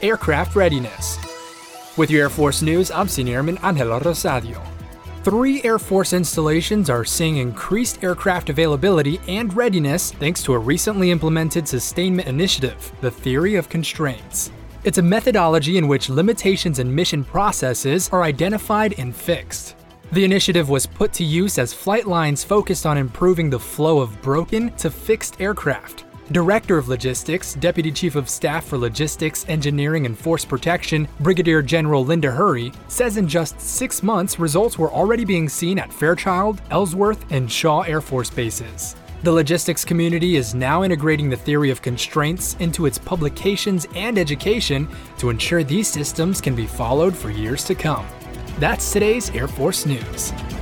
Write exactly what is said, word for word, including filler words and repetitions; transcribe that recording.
aircraft readiness. With your Air Force News, I'm Senior Airman Angelo Rosario. Three Air Force installations are seeing increased aircraft availability and readiness thanks to a recently implemented sustainment initiative, the Theory of Constraints. It's a methodology in which limitations in mission processes are identified and fixed. The initiative was put to use as flight lines focused on improving the flow of broken to fixed aircraft. Director of Logistics, Deputy Chief of Staff for Logistics, Engineering, and Force Protection, Brigadier General Linda Hurry, says in just six months, results were already being seen at Fairchild, Ellsworth, and Shaw Air Force bases. The logistics community is now integrating the theory of constraints into its publications and education to ensure these systems can be followed for years to come. That's today's Air Force News.